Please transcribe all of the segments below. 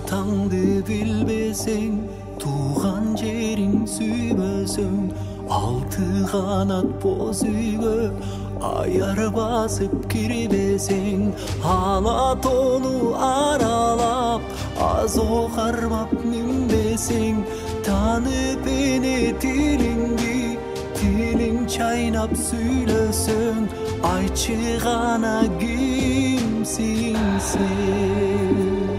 атаңды билбесең, тууган жериң сүйбөсөң, алты канат боз үйгө аяр басып кирбесең, ала тоолу аралап азоо кармап минбесең, таанып эне тилиңди, тилиң чайнап сүйлөсөң, айтчы гана кимсиң сен?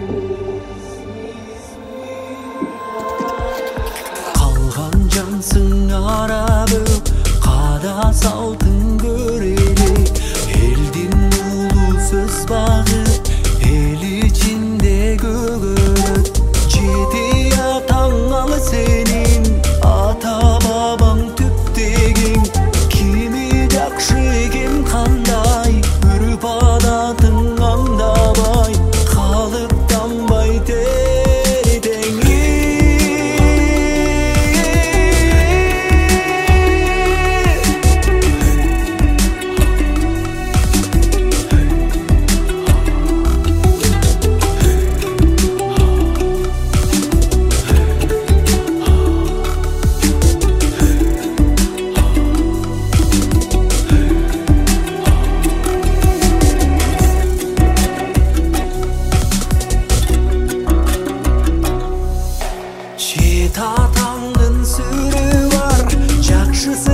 Калган жансың арабөк, када салтың көреле, элдин улуу сөз багы, эл ичинде көгөрөт. Жети атаң ал сенин, ата бабаң түптегиң, кими жакшы ким кандай, үрп адатың аңдабай, калыптанбай теретеңи. Чет атаңдын сүрү бар, жакшысы